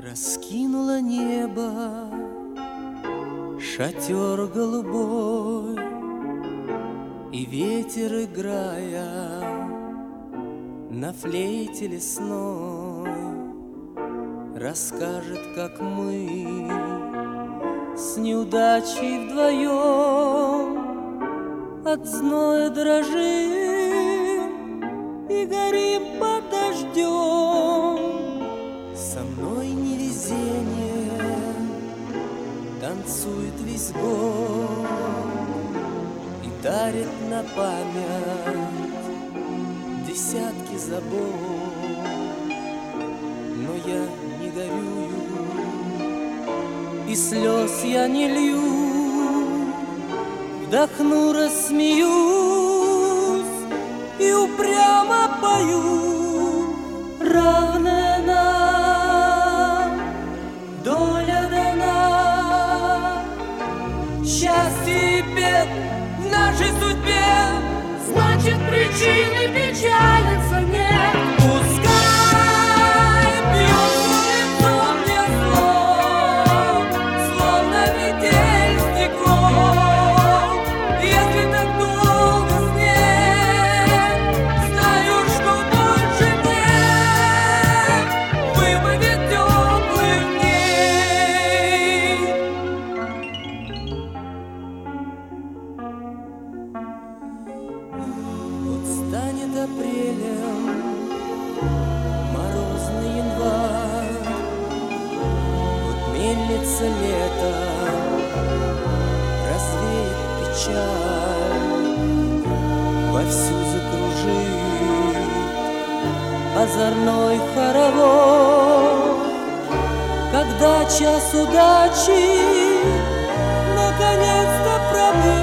Раскинуло небо шатер голубой, и ветер, играя на флейте лесной, расскажет, как мы с неудачей вдвоем от зноя дрожим и горим под дождем. Со мной невезение танцует весь год и дарит на память десятки забот. Но я не горюю и слез я не лью, вдохну, рассмеюсь и упрямо пою. Равная нам доля дана, счастье и бед в нашей судьбе, значит, причины печалиться нет. Пускай бьет в лицо мне зло, словно метель стеклом. Если так долго снег, знаю, что больше нет вымовит теплых дней. Вот станет апрелем морозный январь, вот мельница лета развеет печаль, вовсю закружит озорной хоровод, когда час удачи наконец-то пробьет.